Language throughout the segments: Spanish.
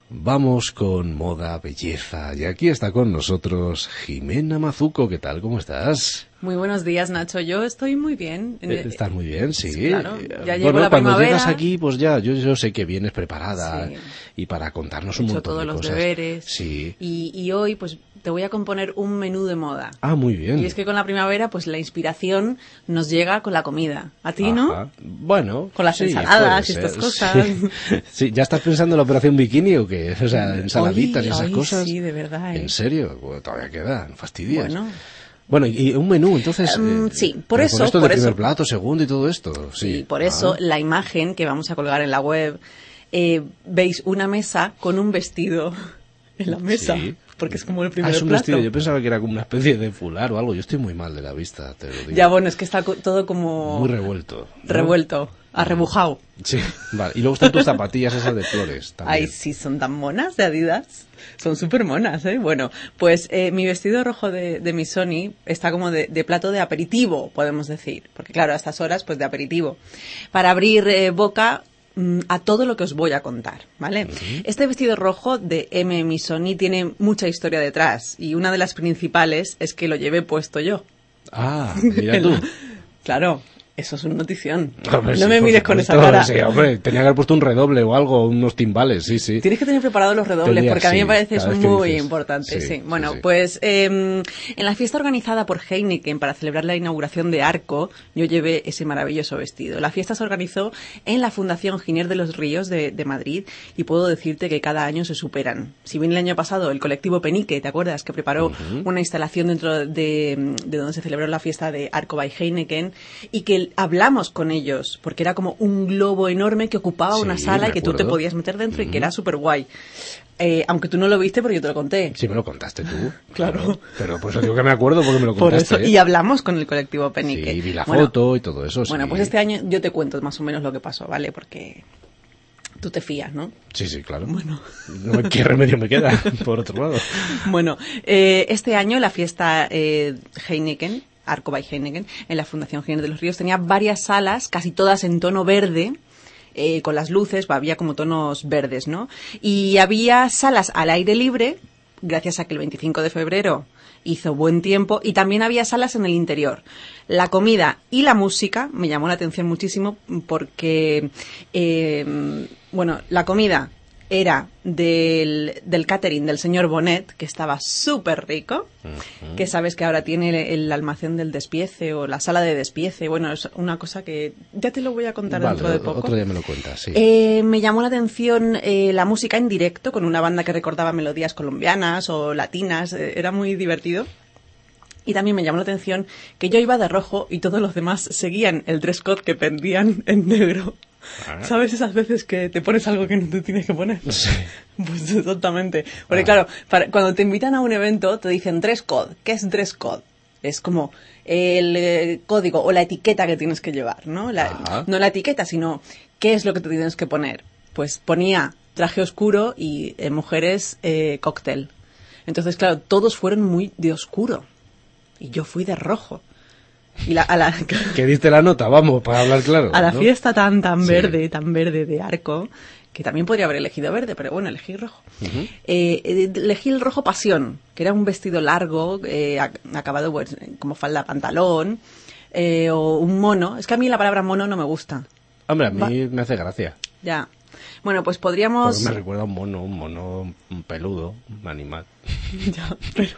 Vamos con moda, belleza, y aquí está con nosotros Jimena Mazuco. ¿Qué tal? ¿Cómo estás? Muy buenos días, Nacho. Yo estoy muy bien. ¿Estás muy bien? Sí. Claro, ya llegó la cuando primavera. llegas aquí, pues ya, yo sé que vienes preparada, Sí. y para contarnos un montón de cosas. He hecho todos los deberes. Sí. Y hoy, pues, te voy a componer un menú de moda. Ah, muy bien. Y es que con la primavera, pues, la inspiración nos llega con la comida. ¿A ti, Ajá. no? Bueno, Con las sí, ensaladas y puede estas ser. cosas. Sí. Sí, ¿ya estás pensando en la operación bikini o qué? O sea, ensaladitas y esas Ay, cosas. sí, de verdad. ¿En serio? Bueno, todavía queda, no fastidies. Bueno, y un menú, entonces. sí, por pero eso. con esto por de primer eso. plato, segundo y todo esto. Sí, Por eso la imagen que vamos a colgar en la web, veis una mesa con un vestido en la mesa. Sí. Porque es como el primer es un plato. vestido. Yo pensaba que era como una especie de fular o algo. Yo estoy muy mal de la vista, te lo digo. Ya, bueno, es que está todo como... Muy revuelto, ¿no? Revuelto, arrebujado. Sí, vale. Y luego están tus zapatillas esas de flores también. Ay, sí, son tan monas de Adidas. Son súper monas, ¿eh? Bueno, pues mi vestido rojo de Missoni está como de plato de aperitivo, podemos decir. Porque claro, a estas horas, pues de aperitivo. Para abrir boca a todo lo que os voy a contar, ¿vale? Uh-huh. Este vestido rojo de M. Missoni tiene mucha historia detrás. Y una de las principales es que lo llevé puesto yo. Ah, mira tú. Claro. Eso es una notición. Hombre, no me mires con esa cara. Sí, hombre, tenía que haber puesto un redoble o algo, unos timbales, sí. Tienes que tener preparados los redobles, porque a mí me parece eso muy importante. Sí. Bueno, sí. Pues en la fiesta organizada por Heineken para celebrar la inauguración de Arco, yo llevé ese maravilloso vestido. La fiesta se organizó en la Fundación Giner de los Ríos de Madrid y puedo decirte que cada año se superan. Si bien el año pasado el colectivo Penique, ¿te acuerdas? Que preparó una instalación dentro de donde se celebró la fiesta de Arco by Heineken y que hablamos con ellos, porque era como un globo enorme que ocupaba una sala y que tú te podías meter dentro y que era súper guay. Aunque tú no lo viste, pero yo te lo conté. Sí, me lo contaste tú. Claro. Pero pues digo que me acuerdo porque me lo contaste. Por eso, y hablamos con el colectivo Penique. Sí, vi la foto y todo eso. Bueno, pues este año yo te cuento más o menos lo que pasó, ¿vale? Porque tú te fías, ¿no? Sí, claro. Bueno. ¿Qué remedio me queda, por otro lado? Bueno, este año la fiesta Heineken, Arco by Heineken, en la Fundación Giner de los Ríos, tenía varias salas, casi todas en tono verde, con las luces, había como tonos verdes, ¿no? Y había salas al aire libre, gracias a que el 25 de febrero hizo buen tiempo, y también había salas en el interior. La comida y la música me llamó la atención muchísimo porque, la comida era del catering del señor Bonet, que estaba súper rico, que sabes que ahora tiene el almacén del despiece o la sala de despiece. Bueno, es una cosa que ya te lo voy a contar dentro de poco. Otro día me lo cuentas, sí. Me llamó la atención la música en directo, con una banda que recordaba melodías colombianas o latinas, era muy divertido. Y también me llamó la atención que yo iba de rojo y todos los demás seguían el dress code que pendían en negro. ¿Sabes esas veces que te pones algo que no te tienes que poner? Sí. Pues exactamente. Porque claro, cuando te invitan a un evento te dicen dress code. ¿Qué es dress code? Es como el código o la etiqueta que tienes que llevar, ¿no? No la etiqueta, sino qué es lo que te tienes que poner. Pues ponía traje oscuro y mujeres cóctel. Entonces, claro, todos fueron muy de oscuro. Y yo fui de rojo. Y que diste la nota, vamos, para hablar claro. A la fiesta tan Sí. verde de Arco, que también podría haber elegido verde, pero bueno, elegí rojo. Uh-huh. Elegí el rojo pasión, que era un vestido largo, acabado pues, como falda pantalón, o un mono. Es que a mí la palabra mono no me gusta. Hombre, a mí me hace gracia. Ya. Bueno, pues podríamos... Porque me recuerda a un mono peludo, un animal. Ya, pero...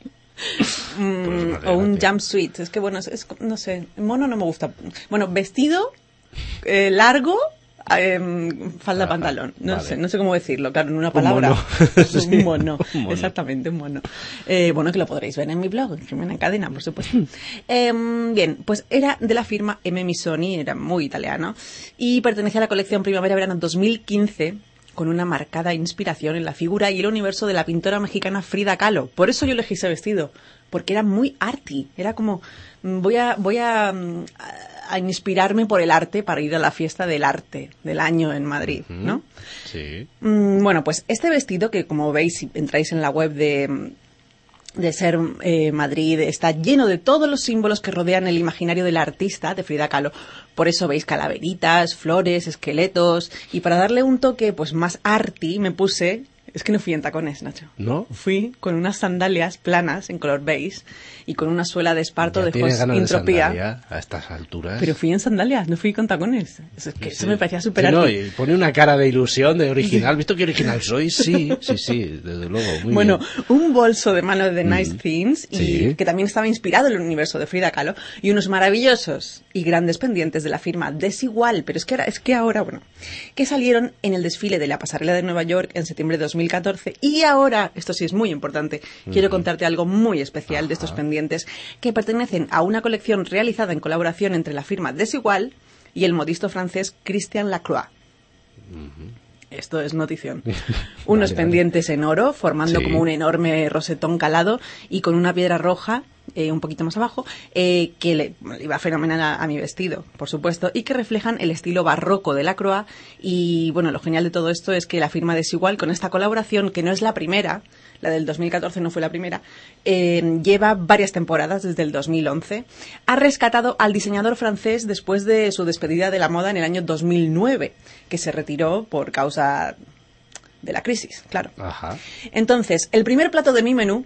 o un jumpsuit. Es que bueno, no sé, mono no me gusta. Bueno, vestido largo, falda pantalón. No sé cómo decirlo, claro, en una palabra. Un mono. Exactamente, un mono. Bueno, que lo podréis ver en mi blog, Jimena en Cadena, por supuesto. Bien, pues era de la firma M. Missoni, era muy italiano, y pertenecía a la colección Primavera-Verano 2015, con una marcada inspiración en la figura y el universo de la pintora mexicana Frida Kahlo. Por eso yo elegí ese vestido, porque era muy arty. Era como, voy a inspirarme por el arte para ir a la fiesta del arte del año en Madrid, ¿no? Sí. Bueno, pues este vestido, que como veis si entráis en la web de Ser Madrid, está lleno de todos los símbolos que rodean el imaginario del artista, de Frida Kahlo. Por eso veis calaveritas, flores, esqueletos, y para darle un toque pues más arty me puse Es que no fui en tacones, Nacho. ¿No? Fui con unas sandalias planas en color beige y con una suela de esparto de Fos Intropía. De a estas alturas. Pero fui en sandalias, no fui con tacones. Es que eso me parecía súper sí, no, y pone una cara de ilusión, de original. ¿Visto qué original soy? Sí, desde luego. Muy bien. Un bolso de mano de Nice Things y que también estaba inspirado en el universo de Frida Kahlo y unos maravillosos y grandes pendientes de la firma Desigual, pero es que ahora, que salieron en el desfile de la pasarela de Nueva York en septiembre de 2014 y ahora, esto sí es muy importante, quiero contarte algo muy especial de estos pendientes que pertenecen a una colección realizada en colaboración entre la firma Desigual y el modisto francés Christian Lacroix. Esto es notición. Unos pendientes en oro, formando como un enorme rosetón calado y con una piedra roja, un poquito más abajo, que le iba fenomenal a mi vestido, por supuesto, y que reflejan el estilo barroco de Lacroix. Y bueno, lo genial de todo esto es que la firma Desigual, con esta colaboración, que no es la primera, la del 2014 no fue la primera, lleva varias temporadas desde el 2011, ha rescatado al diseñador francés después de su despedida de la moda en el año 2009, que se retiró por causa de la crisis, claro. Ajá. Entonces, el primer plato de mi menú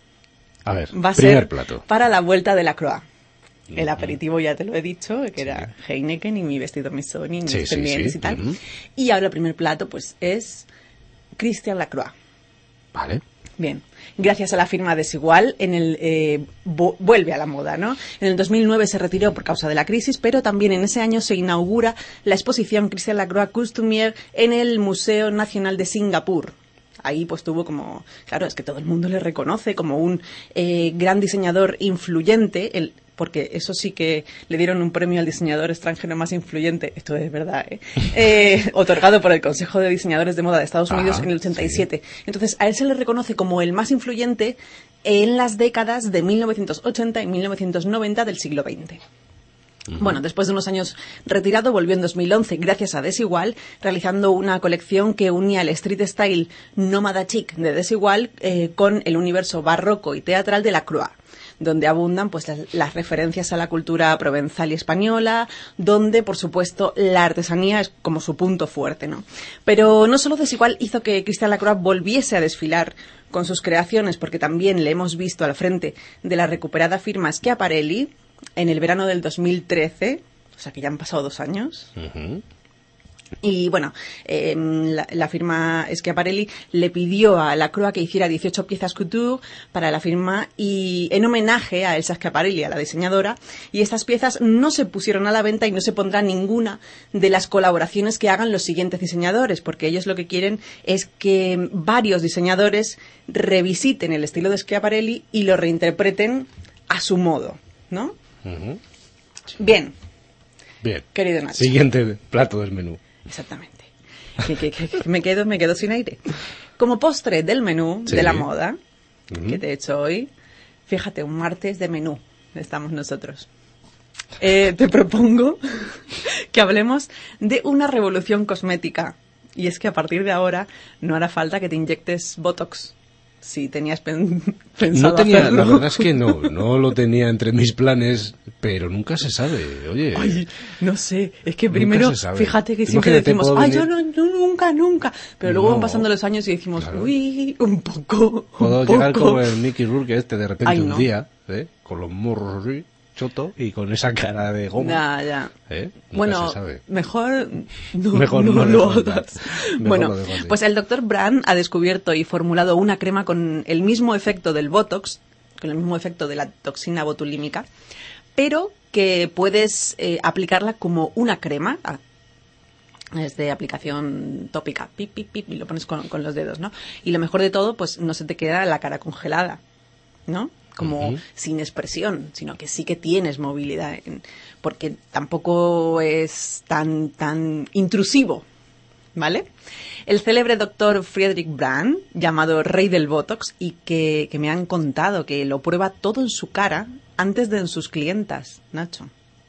va a ser para la vuelta de Lacroix. El aperitivo ya te lo he dicho, que era Heineken y mi vestido Missoni, mis pendientes y tal. Y ahora el primer plato pues es Christian Lacroix. Vale. Bien, gracias a la firma Desigual, vuelve a la moda, ¿no? En el 2009 se retiró por causa de la crisis, pero también en ese año se inaugura la exposición Christian Lacroix Costumier en el Museo Nacional de Singapur. Ahí pues tuvo como, claro, es que todo el mundo le reconoce como un gran diseñador influyente, porque eso sí que le dieron un premio al diseñador extranjero más influyente, esto es verdad, otorgado por el Consejo de Diseñadores de Moda de Estados Unidos en el 87. Sí. Entonces, a él se le reconoce como el más influyente en las décadas de 1980 y 1990 del siglo XX. Bueno, después de unos años retirado, volvió en 2011 gracias a Desigual, realizando una colección que unía el street style nómada chic de Desigual con el universo barroco y teatral de Lacroix, donde abundan pues las referencias a la cultura provenzal y española, donde por supuesto la artesanía es como su punto fuerte, ¿no? Pero no solo Desigual hizo que Christian Lacroix volviese a desfilar con sus creaciones, porque también le hemos visto al frente de la recuperada firma Schiaparelli en el verano del 2013, o sea que ya han pasado 2 años. Y bueno, la firma Schiaparelli le pidió a Lacroix que hiciera 18 piezas couture para la firma y en homenaje a Elsa Schiaparelli, a la diseñadora, y estas piezas no se pusieron a la venta y no se pondrá ninguna de las colaboraciones que hagan los siguientes diseñadores, porque ellos lo que quieren es que varios diseñadores revisiten el estilo de Schiaparelli y lo reinterpreten a su modo, ¿no? Bien, querido Nacho. Siguiente plato del menú. Exactamente. Que me quedo sin aire. Como postre del menú de la moda que te he hecho hoy, fíjate, un martes de menú estamos nosotros. Te propongo que hablemos de una revolución cosmética. Y es que a partir de ahora no hará falta que te inyectes Botox. Si tenías pensado hacerlo. La verdad es que no lo tenía entre mis planes, pero nunca se sabe, oye. Ay, no sé, es que primero, fíjate que siempre decimos, yo nunca, pero luego van pasando los años y decimos, uy, un poco. Puedo llegar como el Mickey Rourke de repente un día, con los morros así, choto, y con esa cara de goma. Ya. Bueno, se sabe. Mejor no lo hagas. Bueno, pues el Dr. Brand ha descubierto y formulado una crema con el mismo efecto del Botox, con el mismo efecto de la toxina botulímica, pero que puedes aplicarla como una crema. Es de aplicación tópica, pip, y lo pones con los dedos, ¿no? Y lo mejor de todo, pues no se te queda la cara congelada, ¿no? Como sin expresión, sino que sí que tienes movilidad, porque tampoco es tan intrusivo, ¿vale? El célebre doctor Friedrich Brand, llamado Rey del Botox, y que me han contado que lo prueba todo en su cara antes de en sus clientas, Nacho.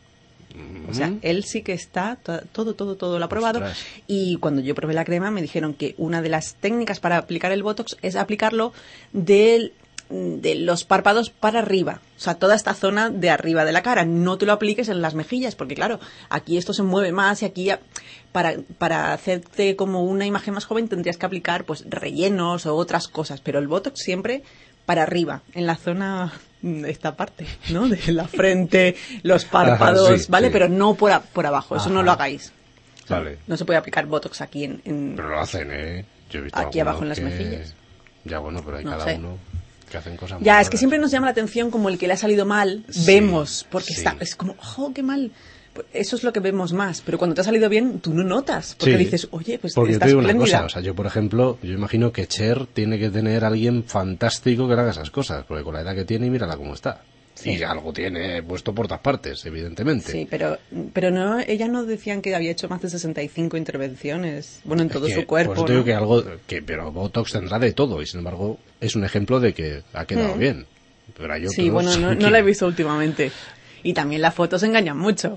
O sea, él sí que está, todo lo ha probado. Ostras. Y cuando yo probé la crema me dijeron que una de las técnicas para aplicar el Botox es aplicarlo de los párpados para arriba, o sea, toda esta zona de arriba de la cara. No te lo apliques en las mejillas, porque claro, aquí esto se mueve más y aquí para hacerte como una imagen más joven tendrías que aplicar pues rellenos o otras cosas, pero el Botox siempre para arriba, en la zona, esta parte, ¿no? De la frente, los párpados, ajá, sí, ¿vale? Sí. Pero no por abajo, eso no lo hagáis. Vale. No se puede aplicar Botox aquí Pero lo hacen, ¿eh? Yo he visto aquí abajo en las mejillas. Ya, bueno, pero hay cada uno que hacen cosas ya, es que siempre nos llama la atención como el que le ha salido mal, vemos, porque es como, ¡oh, qué mal! Eso es lo que vemos más, pero cuando te ha salido bien, tú no notas, porque dices, oye, pues porque está te digo espléndida. una cosa, o sea, yo por ejemplo, yo imagino que Cher tiene que tener a alguien fantástico que le haga esas cosas, porque con la edad que tiene, mírala cómo está. Sí. Y algo tiene puesto por todas partes, evidentemente. Sí, pero no, ella no decían que había hecho más de 65 intervenciones, bueno, en todo su cuerpo. Pues te digo que algo, pero Botox tendrá de todo, y sin embargo, es un ejemplo de que ha quedado bien. Pero hay otros bueno, no la he visto últimamente. Y también las fotos engañan mucho.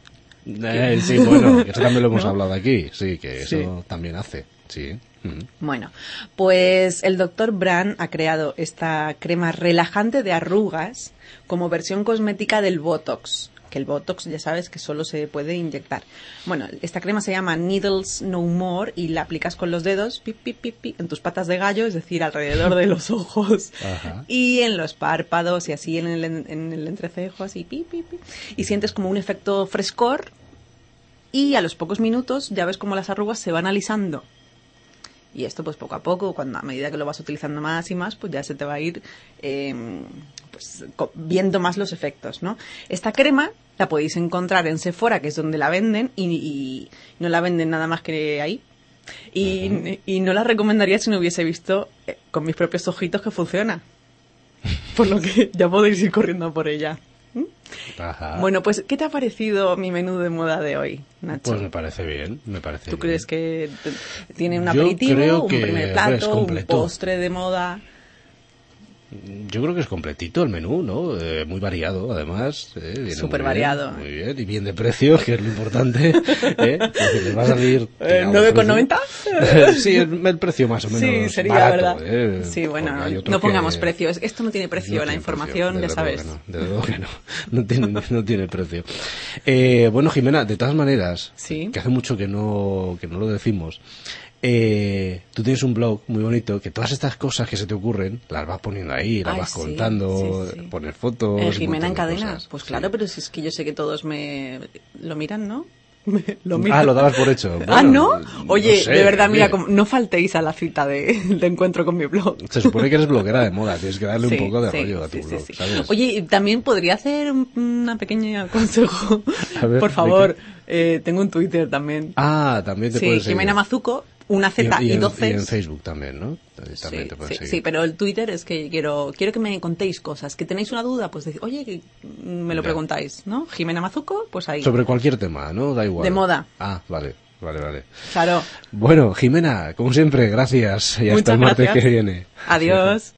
Sí, bueno, eso también lo hemos hablado aquí, sí, que eso también hace, sí. Bueno, pues el Dr. Brand ha creado esta crema relajante de arrugas como versión cosmética del Botox, que el Botox ya sabes que solo se puede inyectar. Bueno, esta crema se llama Needles No More y la aplicas con los dedos en tus patas de gallo, es decir, alrededor de los ojos. Ajá. Y en los párpados y así en el entrecejo, así y sientes como un efecto frescor y a los pocos minutos ya ves como las arrugas se van alisando. Y esto pues poco a poco, a medida que lo vas utilizando más y más, pues ya se te va a ir pues, viendo más los efectos, ¿no? Esta crema la podéis encontrar en Sephora, que es donde la venden, y no la venden nada más que ahí. Y no la recomendaría si no hubiese visto con mis propios ojitos que funciona. Por lo que ya podéis ir corriendo por ella. Ajá. Bueno, pues, ¿qué te ha parecido mi menú de moda de hoy, Nacho? Pues me parece bien, ¿Tú crees que tiene un aperitivo, un primer plato, un postre de moda? Yo creo que es completito el menú, ¿no? Muy variado, además. Súper variado. Muy bien, y bien de precio, que es lo importante. Porque le va a salir... ¿9,90? Sí, el precio más o menos sí, sería barato. ¿Verdad? Sí, bueno, no pongamos precios. Esto no tiene precio, no la tiene información, precio, ya sabes. Desde luego que no. No tiene precio. Bueno, Jimena, de todas maneras, que hace mucho que no lo decimos... tú tienes un blog muy bonito que todas estas cosas que se te ocurren las vas poniendo ahí, las vas contando, poner fotos. Jimena en cadena, cosas. Pues claro, pero si es que yo sé que todos me lo miran, ¿no? Lo dabas por hecho. Bueno, ¿no? Oye, no sé, de verdad, mira, no faltéis a la cita de encuentro con mi blog. Se supone que eres bloguera de moda, tienes que darle un poco de rollo a tu blog, ¿sabes? Oye, también podría hacer una pequeña consejo. A ver, por favor, tengo un Twitter también. Ah, también te puedes seguir. Jimena Mazuco. Una Z y dos Cs. Y en Facebook también, ¿no? También te puedes seguir. Sí, pero el Twitter es que quiero que me contéis cosas. Que tenéis una duda, pues decid, oye, me lo preguntáis, ¿no? Jimena Mazuco, pues ahí. Sobre cualquier tema, ¿no? Da igual. De moda. Ah, vale. Claro. Bueno, Jimena, como siempre, gracias. Y hasta el martes que viene. Adiós.